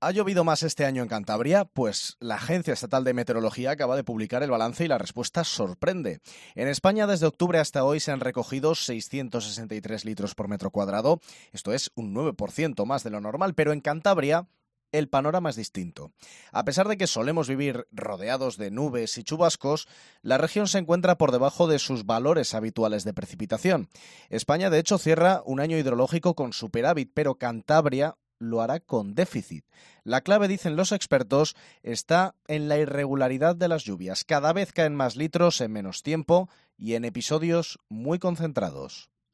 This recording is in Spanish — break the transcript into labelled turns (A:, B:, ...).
A: ¿Ha llovido más este año en Cantabria? Pues la Agencia Estatal de Meteorología acaba de publicar el balance y la respuesta sorprende. En España, desde octubre hasta hoy, se han recogido 663 litros por metro cuadrado. Esto es un 9% más de lo normal, pero en Cantabria el panorama es distinto. A pesar de que solemos vivir rodeados de nubes y chubascos, la región se encuentra por debajo de sus valores habituales de precipitación. España, de hecho, cierra un año hidrológico con superávit, pero Cantabria lo hará con déficit. La clave, dicen los expertos, está en la irregularidad de las lluvias. Cada vez caen más litros en menos tiempo y en episodios muy concentrados.